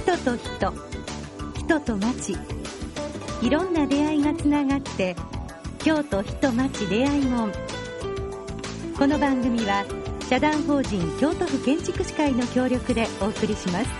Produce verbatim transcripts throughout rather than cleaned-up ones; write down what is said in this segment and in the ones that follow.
人と人、人と町、いろんな出会いがつながって京都人町出会い門。この番組は社団法人京都府建築士会の協力でお送りします。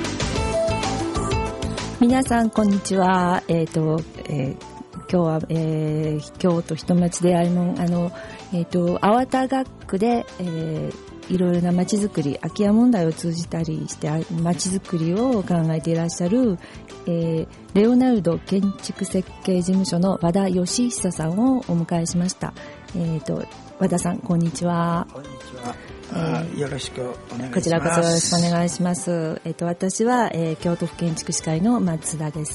皆さんこんにちは。えーとえー、今日は、えー、京都人町出会い門、あの、えーと、粟田学区で、えーいろいろなまちづくり、空き家問題を通じたりしてまちづくりを考えていらっしゃる、えー、レオナルド建築設計事務所の和田義久さんをお迎えしました。えーと、和田さんこんにちは。 こんにちは。あ、えー、よろしくお願いします。 こちらこそよろしくお願いします。えーと、私は、えー、京都府建築士会の松田です。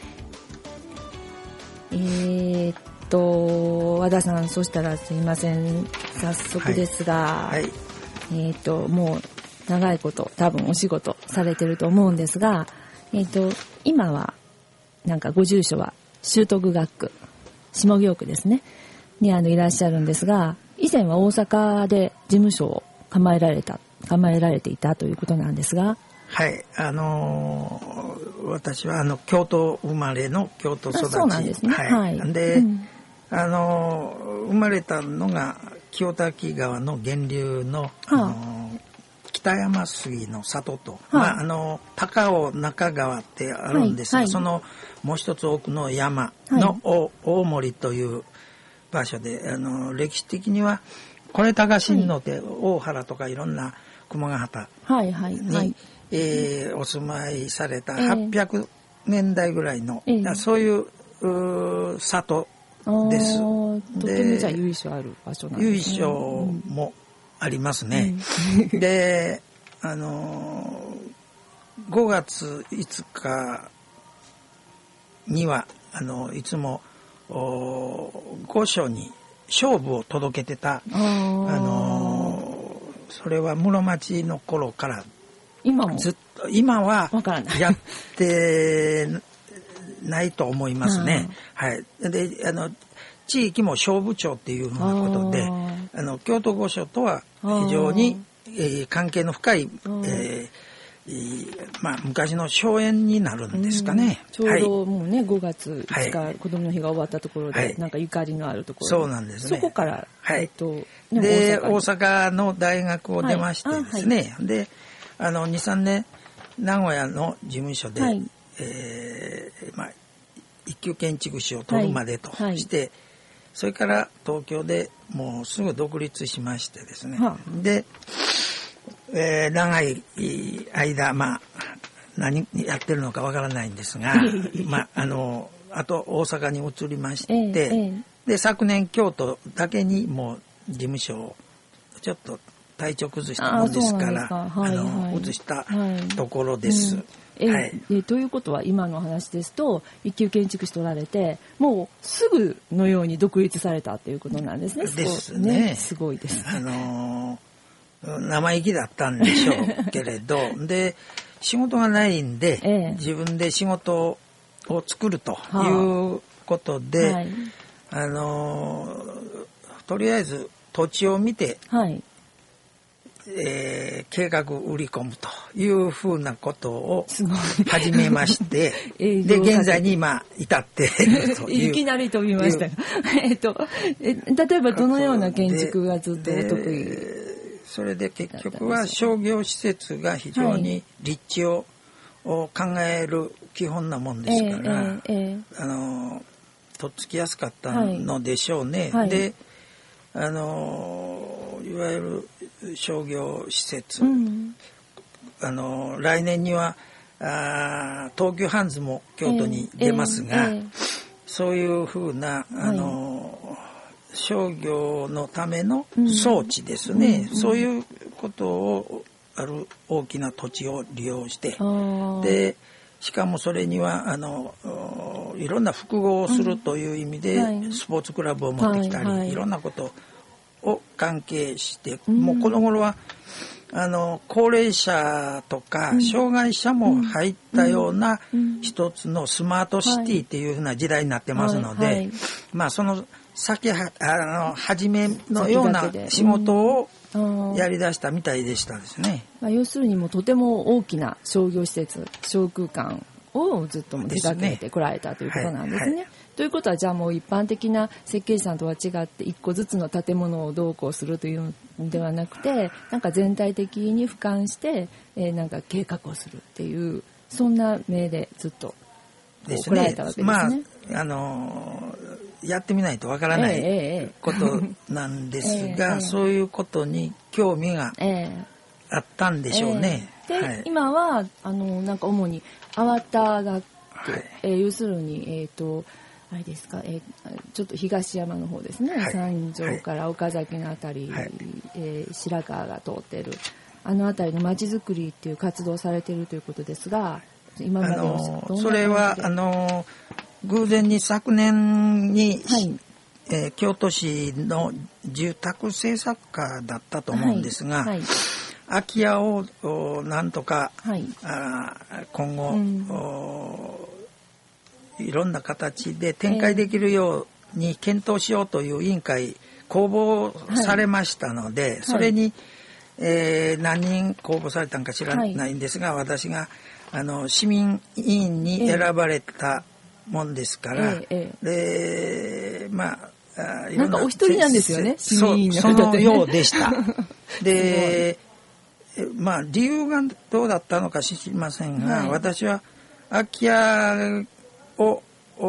えーと和田さん、そしたらすいません、早速ですが、はいはい、えーともう長いこと多分お仕事されてると思うんですが、えーと今はなんかご住所は修徳学区下京区ですねにあのいらっしゃるんですが、以前は大阪で事務所を構えられた構えられていたということなんですが。 はい、あのー、私はあの京都生まれの京都育ち。 そうなんですね。はい。 はい、で、うん、あのー、生まれたのが清滝川の源流の、はあ、あのー、北山杉の里と、はあ、まああのー、高尾中川ってあるんですが、はいはい、そのもう一つ奥の山の、はい、大森という場所で、あのー、歴史的にはこれ高新野で、はい、大原とかいろんな熊ヶ畑に、はいはいはいえー、お住まいされたはっぴゃくねんだいぐらいの、えー、そういう、う里です。 とてもじゃあ由緒ある場所なんですね。 由緒もありますね。うん、で、あのごがついつかにはあのいつも御所に勝負を届けてた、あのそれは室町の頃から今もずっと今はやってないと思いますね。はい。で、あの地域も勝負町っていうふうなことで、あの京都御所とは非常に、えー、関係の深い、えー、まあ昔の荘園になるんですかね。 ちょうどもうね、はい、ごがついつか、はい、子供の日が終わったところで、はい、なんかゆかりのあるところで、 そうなんですね。 そこから、 はい、 えっとね、で大阪の大学を出ましてですね、はいはい、であの にさんねん名古屋の事務所で、はい、えー、まあ一級建築士を取るまでとして、はいはい、それから東京でもうすぐ独立しましてですね、はあ、で、えー、長い間まあ何やってるのかわからないんですがまああのあと大阪に移りまして、えーえー、で昨年京都だけにもう事務所をちょっと体調崩したもんですからあ、はいはい、あの移したところです。はい、 うん、えはい、えということは今の話ですと一級建築士取られてもうすぐのように独立されたということなんですね。 ですね。 ね、すごいです、ね。 あのー、生意気だったんでしょうけれどで仕事がないんで、ええ、自分で仕事を作るということで、はあはい、あのー、とりあえず土地を見て、はいえー、計画売り込むというふうなことを始めましてで現在に今至っているといういきなり飛びましたえっとえ例えばどのような建築がずっとお得意？ それで結局は商業施設が非常に立地を考える基本なもんですから、はいえーえー、あのとっつきやすかったのでしょうね。はい、であのいわゆる商業施設、うん、あの来年にはあ東急ハンズも京都に出ますが、えーえー、そういうふうなあの、はい、商業のための装置ですね、うん、そういうことをある大きな土地を利用してでしかもそれにはあのいろんな複合をするという意味で、うんはい、スポーツクラブを持ってきたり、はいはい、いろんなことを関係して、うん、もうこの頃はあの高齢者とか障害者も入ったような一つのスマートシティっていうふうな時代になってますので、まあその先はあの初めのような仕事をやりだしたみたいでしたですね。 まあ、要するにもうとても大きな商業施設、商空間をずっと手掛けてこられたということなんですね。はいはい、ということはじゃあもう一般的な設計士さんとは違って一個ずつの建物をどうこうするというのではなくて、なんか全体的に俯瞰して、えー、なんか計画をするっていうそんな目でずっと来られたわけですね。 まああのー、やってみないとわからないことなんですが、えーえー、そういうことに興味があったんでしょうね。 えーで、はい、今はあのなんか主にアバター学区、はいえー、要するにえっ、ー、とあれですか、えー、ちょっと東山の方ですね、はい、三条から岡崎のあたり、はいえー、白川が通っているあのあたりの街づくりっていう活動をされているということですが、今までのあのそれはあの偶然に昨年に、はいえー、京都市の住宅政策課だったと思うんですが、はいはい、空き家をなんとか、はい、あ今後、うん、いろんな形で展開できるように検討しようという委員会公募されましたので、はい、それに、えー、何人公募されたのか知らないんですが、はい、私があの市民委員に選ばれたもんですから、ええええ、でまあなんかお一人なんですよね、市民委員の方で、 そのようでしたでまあ理由がどうだったのか知りませんが、はい、私は空き家を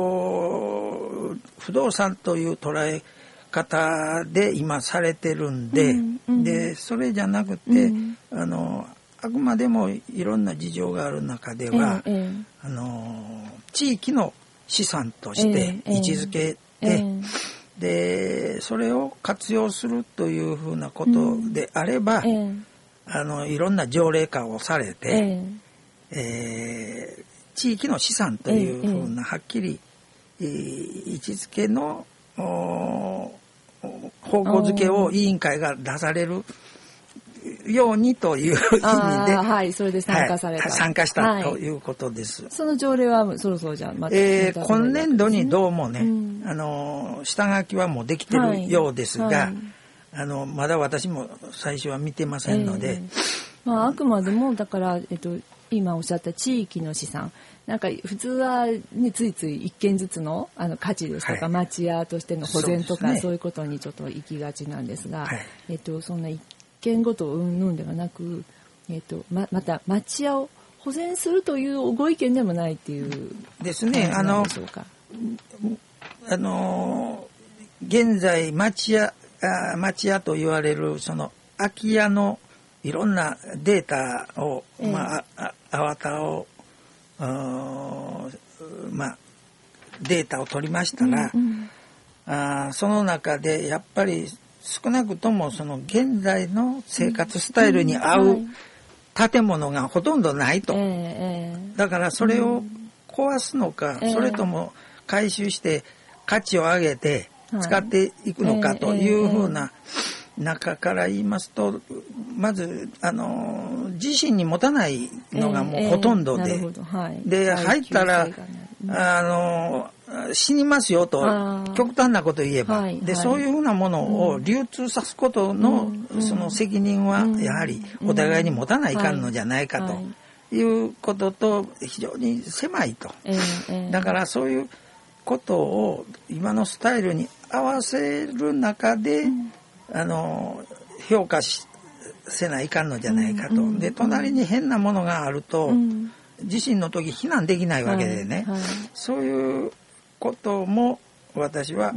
不動産という捉え方で今されてるんで、うんうん、でそれじゃなくて、うん、あのあくまでもいろんな事情がある中では、ええ、あの地域の資産として位置づけて、えええ、でそれを活用するというふうなことであれば、ええ、あのいろんな条例化をされて、えええー、地域の資産というふうなはっきり、えー、位置づけの方向づけを委員会が出されるようにという意味で、 はい、それで参加された、 はい、参加したということです。 その条例はそろそろじゃあまた、 えー、今年度にどうもね、うん、あの下書きはもうできてるようですが、はいはい、あのまだ私も最初は見てませんので、えーまあ、あくまでもだから、えっと、今おっしゃった地域の資産なんか普通は、ね、ついつい一軒ずつ の, あの価値ですとか、はい、町屋としての保全とか そう,、ね、そういうことにちょっと行きがちなんですが、はいえっと、そんな一軒ごとうんぬんではなく、えっと、ま, また町屋を保全するというご意見でもないっていうですね。あのあの現在町屋あ町屋と言われるその空き家のいろんなデータを、えー、まあ、あアバターをまあ、データを取りましたら、うんうん、あその中でやっぱり少なくともその現在の生活スタイルに合う建物がほとんどないと、えー、だからそれを壊すのか、えー、それとも回収して価値を上げて使っていくのかというふうな中から言いますと、まずあの自身に持たないのがもうほとんどで、えーえーはい、で入ったらあの死にますよと極端なこと言えば、はい、で、はい、そういうふうなものを流通さすことの、うん、その責任はやはりお互いに持たないかんのじゃないかということと非常に狭いと、えー、だからそういうことを今のスタイルに合わせる中で、うんあの評価しせないかんのじゃないかと、うんうん、で隣に変なものがあると、うん、地震の時避難できないわけでね、はいはい、そういうことも私は、うん、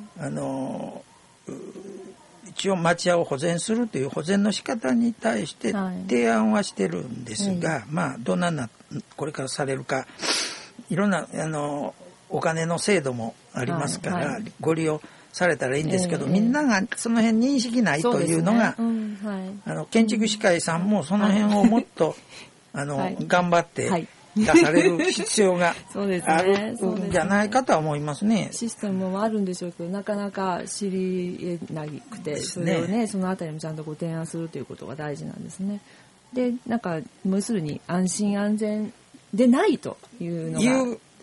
あの一応町屋を保全するという保全の仕方に対して提案はしてるんですが、はい、まあどんななこれからされるかいろんなあのお金の制度もありますから、はいはい、ご利用されたらいいんですけど、えー、みんながその辺認識ないというのが、ねうんはい、あの建築士会さんもその辺をもっと、はい、あの、はい、頑張って出される必要があるんじゃないかとは思いますね。 システムもあるんでしょうけどなかなか知り得なくて、それをねそのあたりもちゃんとご提案するということが大事なんですね。でなんか要するに安心安全でないというのがいう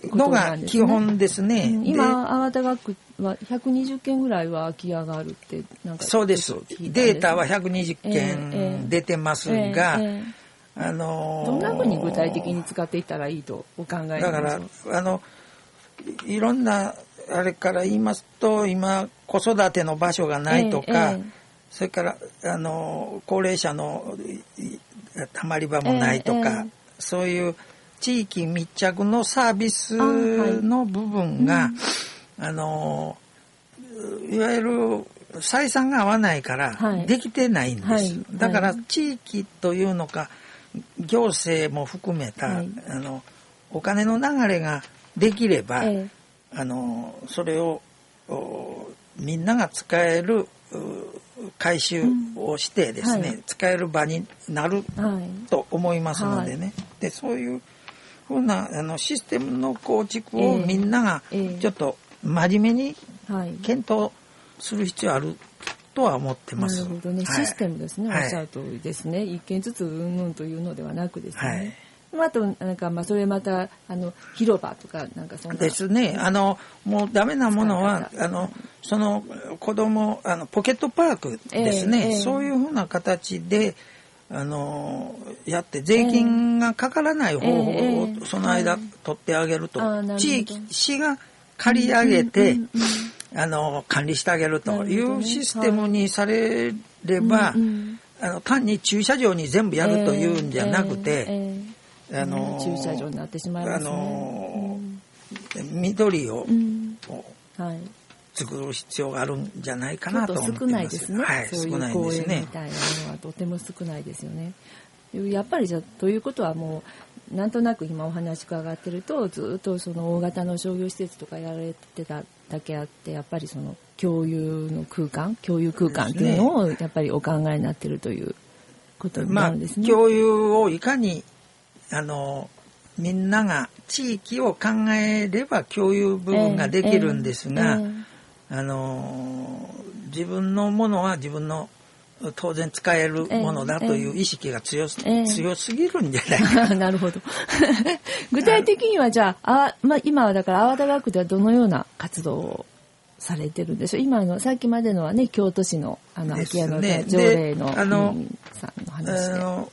のが基本ですね。 うん、今粟田学はひゃくにじゅっけんぐらいは空き家があるってなんかそうです。データはひゃくにじゅっけん出てますが、えーえーえー、あのー、 どんなふうに具体的に使っていったらいいとお考えですか？ だからあのいろんなあれから言いますと、今子育ての場所がないとか、えーえー、それからあの高齢者のたまり場もないとか、えーえー、そういう地域密着のサービスの部分が、あ、はい、あのいわゆる採算が合わないからできてないんです、はいはい、だから地域というのか行政も含めた、はい、あのお金の流れができれば、ええ、あのそれをみんなが使える回収をしてですね、うんはい、使える場になると思いますのでね、はい、でそういうふうなあのシステムの構築をみんながちょっと真面目に検討する必要あるとは思ってます。 なるほどね、はい、システムですね、おっしゃる通りですね、はい、一件ずつうんぬんというのではなくですね、はいあとなんかまあそれまたあの広場とかなんかそんなですね。あのもうダメなものはあのその子供あのポケットパークですね、えーえー、そういうふうな形であのやって税金がかからない方法をその間取ってあげると、えーえー、地域市が借り上げて、うんうんうん、あの管理してあげるというシステムにされれば、うんうん、あの単に駐車場に全部やるというんじゃなくて。えーえーあのー、駐車場になってしまいますね、あのーうん、緑を、うんはい、作る必要があるんじゃないかなと思ってます。 少ないですね、はい、そういう公園みたいなのはとても少ないですよね。やっぱりじゃということはもうなんとなく今お話伺ってるとずっとその大型の商業施設とかやられてただけあってやっぱりその共有の空間共有空間っていうのをやっぱりお考えになってるということになるんですね、 まあ、共有をいかにあのみんなが地域を考えれば共有部分ができるんですが、えーえー、あの自分のものは自分の当然使えるものだという意識が 強す、えー、強すぎるんじゃないかな。 なるほど。具体的にはじゃあ、あ、まあ、今はだから粟田学ではどのような活動をされてるんでしょう。今のさっきまでのはね京都市のあの空き家の条例のあのさんの話で。あの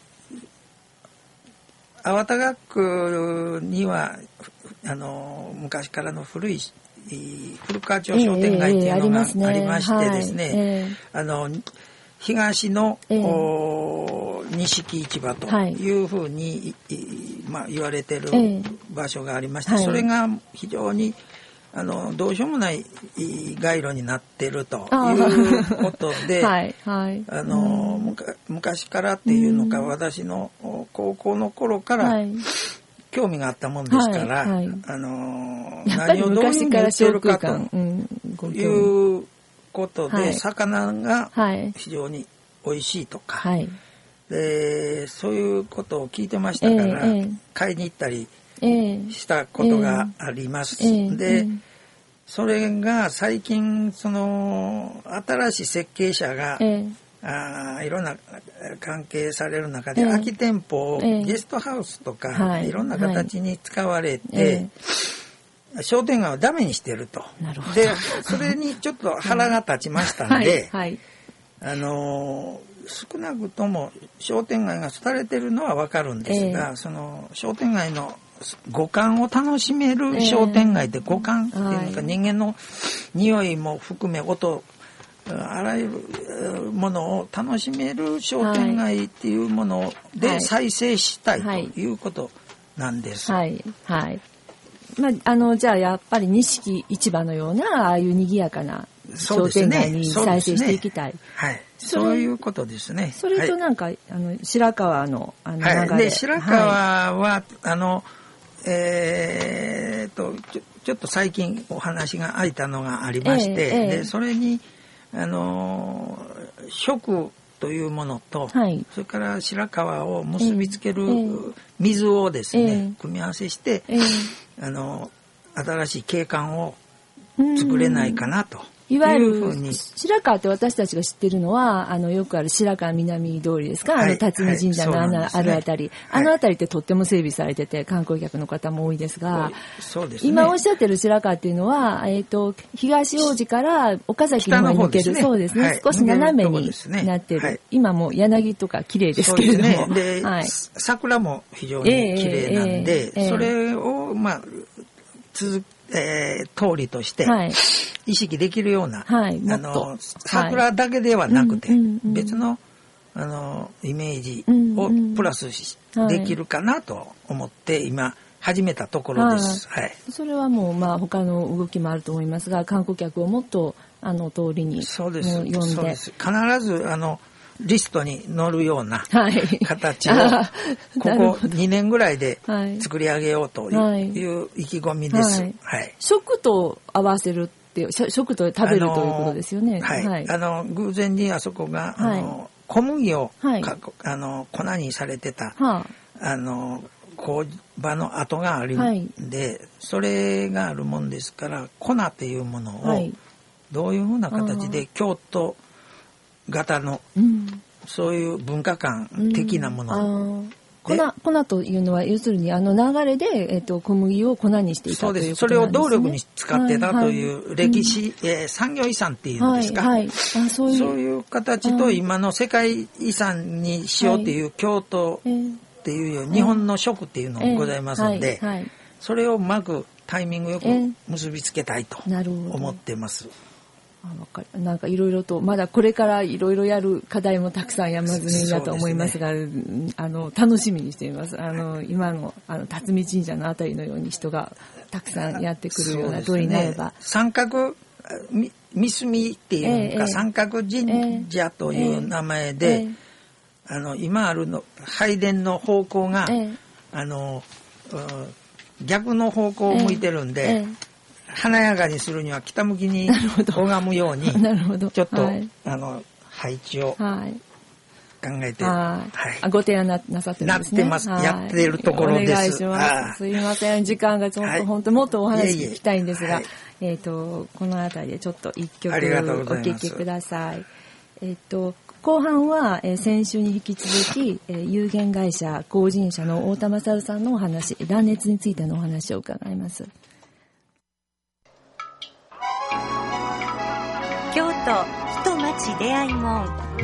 粟田学区にはあの昔からの古い古川町商店街っていうのがありましてですね、あの東の、えー、錦市場というふうに、はい、まあ、言われてる場所がありまして、えー、それが非常にあのどうしようもない街路になってるということで、はいはい、あの、うん、昔からっていうのか、うん、私の高校の頃から興味があったもんですから、はいはい、あの何をどういうふうに売ってるかということで、はい、魚が非常に美味しいとか、はい、でそういうことを聞いてましたから、えー、買いに行ったりしたことがあります、えーえー、で、えー、それが最近その新しい設計者が、えー、あいろんな関係される中で、えー、空き店舗をゲストハウスとか、えー、いろんな形に使われて、はいえー、商店街をダメにしてると。なるほど。でそれにちょっと腹が立ちましたんで、はいはい、あの少なくとも商店街が廃れてるのは分かるんですが、えー、その商店街の五感を楽しめる商店街って五感っていうのか、えー、人間の匂いも含め音あらゆるものを楽しめる商店街っていうもので再生したいということなんです。 はいはい、はいまあ、あのじゃあやっぱり錦市場のようなああいう賑やかな商店街に再生していきたい。 はい、そういうことですね。 それとなんか、はい、あの白川のあの流れ、 はい、で白川は、はい、あのえー、とちょ、ちょっと最近お話が空いたのがありまして、えーえー、でそれにあの食というものと、はい、それから白川を結びつける水をですね、えー、組み合わせして、えー、あの新しい景観を作れないかなといわゆる白川って私たちが知ってるのはあのよくある白川南通りですか、はい、あの辰巳神社のあの、はい、あるあたり、はい、あのあたりってとっても整備されてて観光客の方も多いですが、はい、そうですね、今おっしゃってる白川っていうのは、えー、と東大路から岡崎の方に抜ける、ね、そうですね、はい、少し斜めになってる、はい、今も柳とか綺麗ですけれども、 そうですね、で、はい、桜も非常に綺麗なんで、えーえーえー、それをまあ続えー、通りとして意識できるような、はい、あの桜だけではなくて、はい、別の、あのイメージをプラスし、うんうん、できるかなと思って今始めたところです。はいはい、 それはもう、まあ、他の動きもあると思いますが、観光客をもっとあの通りにそうです呼んで、そうです、必ずあのリストに載るような形をここにねんぐらいで作り上げようという意気込みです。はいはい、 食と合わせるっていう食と食べるということですよね。 はい、はい、あの偶然にあそこがあの、はい、小麦を、はい、あの粉にされてた、はあ、あの工場の跡があるんで、はい、それがあるもんですから粉っていうものをどういうふうな形で京都型の、うん、そういう文化観的なもの、うん、 粉, 粉というのは要するにあの流れで、えー、と小麦を粉にしていたということなんですね。 そうです。それを動力に使ってたという歴史、はいはい、えー、産業遺産っていうんですか、はいはい、あそういう、そういう形と今の世界遺産にしようっていう、はい、京都っていう日本の食っていうのがございますので、はいはい、それをうまくタイミングよく結びつけたいと思ってます。 あ、わかる。なんかいろいろとまだこれからいろいろやる課題もたくさん山積みだと思いますが、ね、あの楽しみにしています。あの今のあの辰巳神社のあたりのように人がたくさんやってくるような通りになれば、ね、 三角三隅っていうか、ええ、三角神社という名前で、ええ、あの今あるの拝殿の方向が、え、あの逆の方向を向いてるんで。華やかにするには北向きに拝むようにちょっと、はい、あの配置を考えて、はいはい、ご提案 な, なさってるんですね。 なってます、はい、やっているところです。お願いします。すいません、時間がちょっと、はい、本当もっとお話聞きたいんですが、はい、えっ、ー、とこのあたりでちょっと一曲お聴きください。えっ、ー、と後半は、えー、先週に引き続き、えー、有限会社工人社の太田勝さんのお話、断熱についてのお話を伺います。 京都人町出会い門、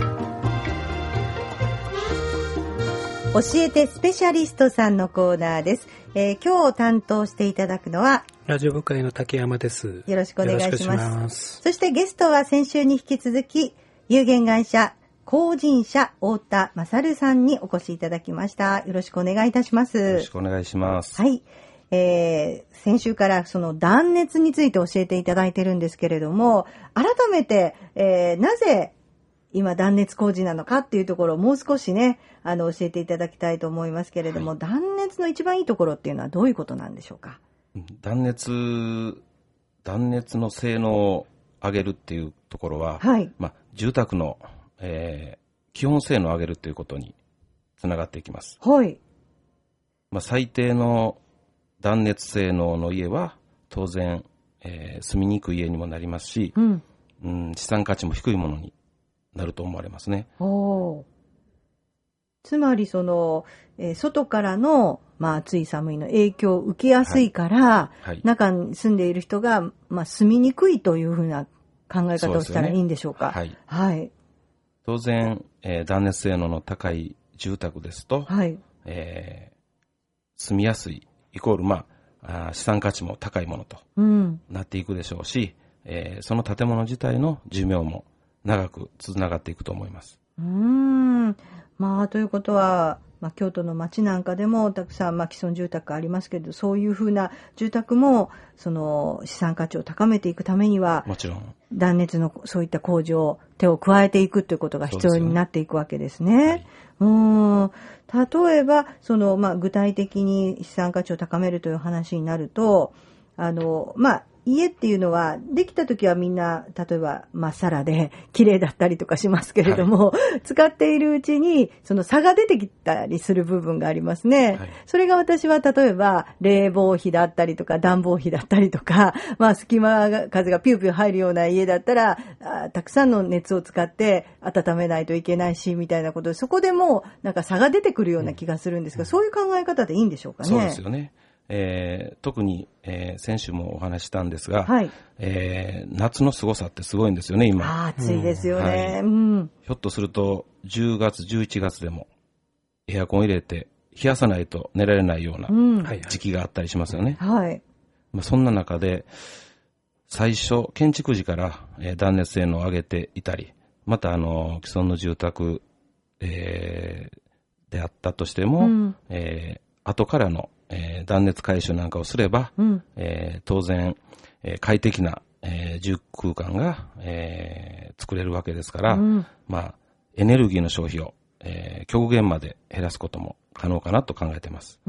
教えてスペシャリストさんのコーナーです。えー、今日担当していただくのはラジオ部会の竹山です。 よろしくお願いします。しますそしてゲストは先週に引き続き有限会社工人社太田勝さんにお越しいただきました。よろしくお願いいたします。 よろしくお願いします。 はい。えー、先週からその断熱について教えていただいてるんですけれども、改めて、えー、なぜ今断熱工事なのかっていうところをもう少しね、あの教えていただきたいと思いますけれども、はい、断熱の一番いいところっていうのはどういうことなんでしょうか。 断熱断熱の性能を上げるっていうところは、はい、まあ、住宅の、えー、基本性能を上げるということにつながっていきます。はい。まあ、最低の断熱性能の家は当然、えー、住みにくい家にもなりますし、うんうん、資産価値も低いものになると思われますね。 おー。つまりその、えー、外からの、まあ、暑い寒いの影響を受けやすいから、はいはい、中に住んでいる人が、まあ、住みにくいというふうな考え方をしたらいいんでしょうか。 はい、はい、当然、えー、断熱性能の高い住宅ですと、はい、えー、住みやすいイコール、まあ、あ資産価値も高いものとなっていくでしょうし、うん、えー、その建物自体の寿命も長くつながっていくと思います。 うーん、まあ、ということは、まあ、京都の街なんかでもたくさん、まあ、既存住宅ありますけど、そういうふうな住宅もその資産価値を高めていくためには、 もちろん断熱のそういった工事を手を加えていくということが必要になっていくわけですね。はい、うーん、例えばその、まあ、具体的に資産価値を高めるという話になると、あの、まあ、 家っていうのはできた時はみんな例えばまっさらで綺麗だったりとかしますけれども、はい、使っているうちにその差が出てきたりする部分がありますね、はい、それが私は例えば冷房費だったりとか暖房費だったりとか、まあ、隙間風がピューピュー入るような家だったらあたくさんの熱を使って温めないといけないしみたいなことで、そこでもうなんか差が出てくるような気がするんですが、うん、そういう考え方でいいんでしょうかね。 そうですよね。えー、特に、えー、先週もお話したんですが、はい、えー、夏の凄さってすごいんですよね、今。 あ、暑いですよね、はい、うん。 ひょっとするとじゅうがつじゅういちがつでもエアコン入れて冷やさないと寝られないような時期があったりしますよね、 うん、はい。 まあ、そんな中で最初建築時から、えー、断熱性能を上げていたり、またあの既存の住宅、えー、であったとしても、うん、えー、後からのえー、断熱改修なんかをすれば、うん、えー、当然、えー、快適な、えー、住空間が、えー、作れるわけですから、うん、まあ、エネルギーの消費を、えー、極限まで減らすことも可能かなと考えています。 うん、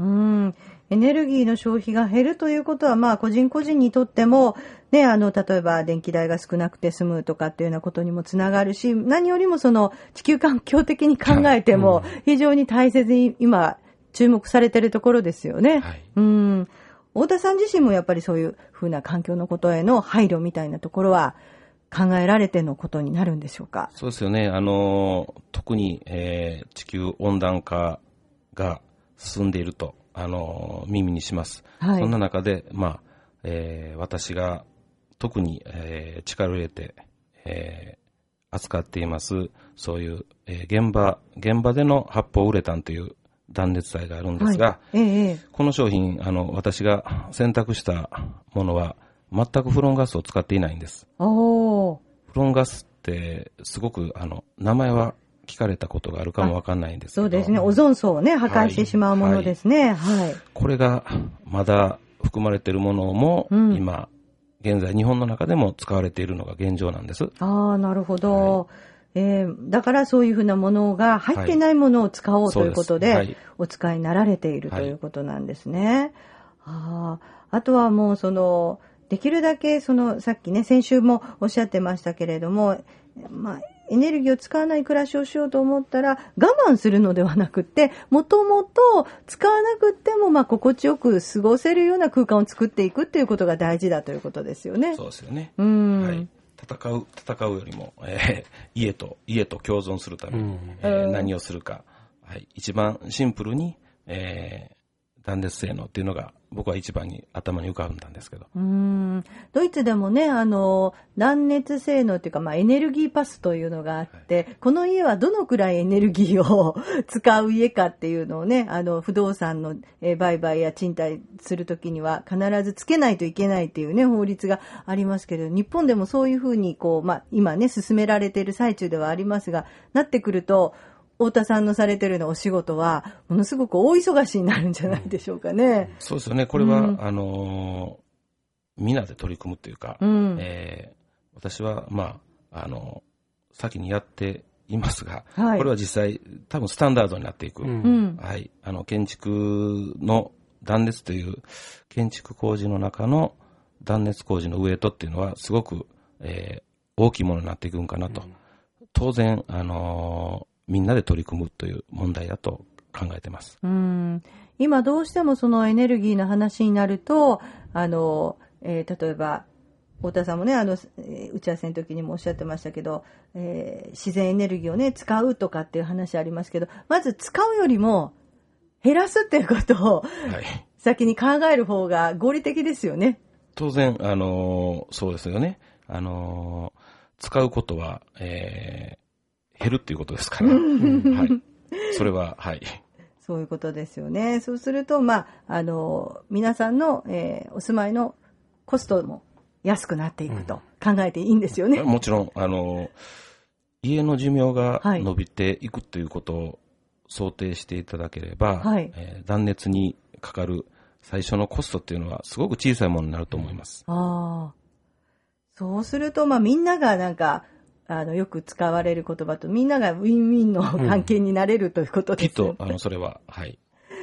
エネルギーの消費が減るということは、まあ、個人個人にとっても、ね、あの、例えば電気代が少なくて済むとかっていうようなことにもつながるし、何よりもその地球環境的に考えても、非常に大切に今、注目されているところですよね、はい、うん。太田さん自身もやっぱりそういうふうな環境のことへの配慮みたいなところは考えられてのことになるんでしょうか。 そうですよね。あの特に、えー、地球温暖化が進んでいると、あの耳にします、はい、そんな中で、まあえー、私が特に、えー、力を入れて、えー、扱っていますそういう、えー、現場現場での発泡ウレタンという断熱材があるんですが、はいええ、この商品、あの、私が選択したものは全くフロンガスを使っていないんです。 おー。 フロンガスってすごく、あの、名前は聞かれたことがあるかもわかんないんですけど。 そうですね。オゾン層をね、破壊してしまうものですね。はい。はい、 これがまだ含まれているものも、うん、今、現在日本の中でも使われているのが現状なんです。 ああ、なるほど。はいえー、だからそういうふうなものが入ってないものを使おうということで、はい、お使いになられているということなんですね。はい、あ, あとはもうそのできるだけそのさっきね先週もおっしゃってましたけれども、まあ、エネルギーを使わない暮らしをしようと思ったら我慢するのではなくて、もともと使わなくてもまあ心地よく過ごせるような空間を作っていくっていうことが大事だということですよね。 そうですよね。 うん、 はい戦う、戦うよりも、えー、家と、家と共存するために、うんえー、何をするか、はい、一番シンプルに、えー、断熱性能っていうのが僕は一番に頭に浮かんだんですけど。 うーんドイツでもね、あの、断熱性能っていうか、まあ、エネルギーパスというのがあって、はい、この家はどのくらいエネルギーを使う家かっていうのをね、あの、不動産の売買や賃貸するときには必ずつけないといけないっていうね、法律がありますけど、日本でもそういうふうに、こう、まあ、今ね、進められている最中ではありますが、なってくると、太田さんのされているようなお仕事はものすごく大忙しになるんじゃないでしょうかね。うん、 そうですよね。これは、うん、あのみんなで取り組むというか、うんえー、私はまああの先にやっていますが、はい、これは実際多分スタンダードになっていく、うんはい、あの建築の断熱という建築工事の中の断熱工事のウエイトっていうのはすごく、えー、大きいものになっていくんかなと、うん、当然あのーみんなで取り組むという問題だと考えています。 うん今どうしてもそのエネルギーの話になると、あの、えー、例えば太田さんもね、あの、えー、打ち合わせの時にもおっしゃってましたけど、えー、自然エネルギーをね使うとかっていう話ありますけど、まず使うよりも減らすっていうことを、はい、先に考える方が合理的ですよね。 当然、あのー、そうですよね。あのー、使うことは、えー減るっていうことですから、うんはい、それははいそういうことですよね。そうすると、まあ、あの皆さんの、えー、お住まいのコストも安くなっていくと考えていいんですよね。 うん、もちろんあの家の寿命が伸びていくということを想定していただければ、はいえー、断熱にかかる最初のコストっていうのはすごく小さいものになると思います。 あそうすると、まあ、みんながなんかあのよく使われる言葉とみんながウィンウィンの関係になれるということですね、 うん、きっとあのそれははい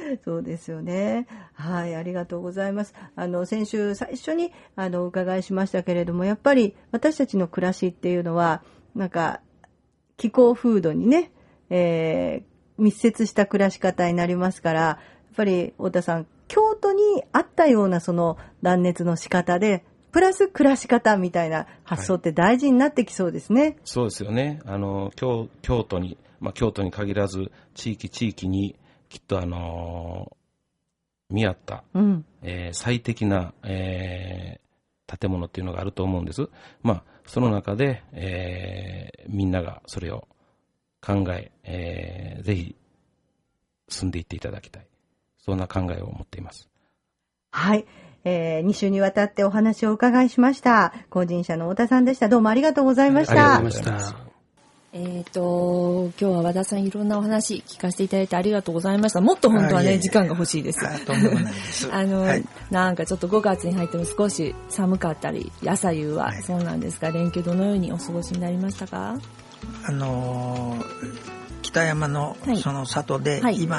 そうですよね。はい、ありがとうございます。あの、先週最初に、あの、お伺いしましたけれども、やっぱり私たちの暮らしっていうのは、なんか、気候風土にね、えー、密接した暮らし方になりますから、やっぱり、太田さん、京都にあったようなその断熱の仕方で、プラス暮らし方みたいな発想って大事になってきそうですね。はい、 そうですよね。あの、京、京都に、まあ、京都に限らず、地域地域に、きっとあのー、見合った、うんえー、最適な、えー、建物っていうのがあると思うんです。まあ、その中で、えー、みんながそれを考え、えー、ぜひ住んでいっていただきたい。そんな考えを持っています。 はい。えー、に週にわたってお話をお伺いしました。公人社の太田さんでした。どうもありがとうございました。 ありがとうございました。 えっと、今日は和田さんいろんなお話聞かせていただいてありがとうございました。もっと本当はね、時間が欲しいです。 あ、とんでもないです。 あの、 はい、 なんかちょっとごがつに入っても少し寒かったり、朝夕は、はい、そうなんですが、連休どのようにお過ごしになりましたか？ あのー、北山のその里で、はい、今、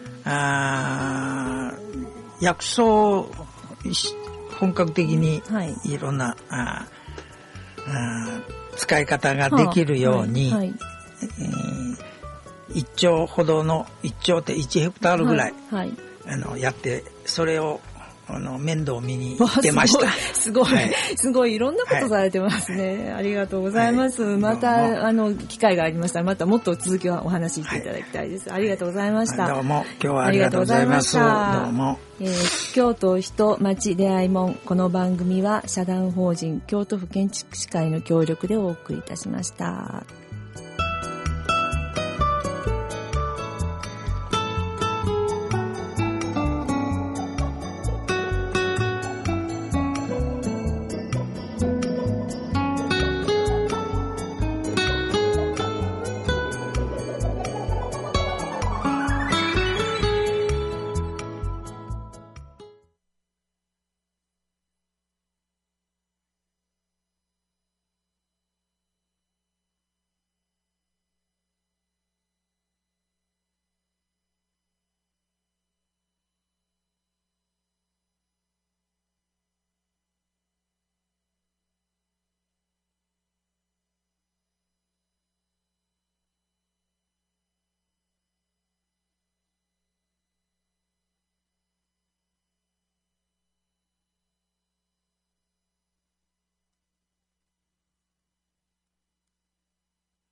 あ薬草本格的にいろんな、はい、ああ使い方ができるように、はあはいはいえー、いっ丁ほどのいっ丁っていちヘクタールぐらい、はいはい、あのやってそれをあの面倒見に行ってました。 すごい、はい、すごいいろんなことされてますね。はい、ありがとうございます。はい、またあの機会がありましたらまたもっと続きをお話ししていただきたいです。はい、ありがとうございました。 どうも今日はありがとうございます。どうも。 えー、京都人町出会い門、この番組は社団法人京都府建築士会の協力でお送りいたしました。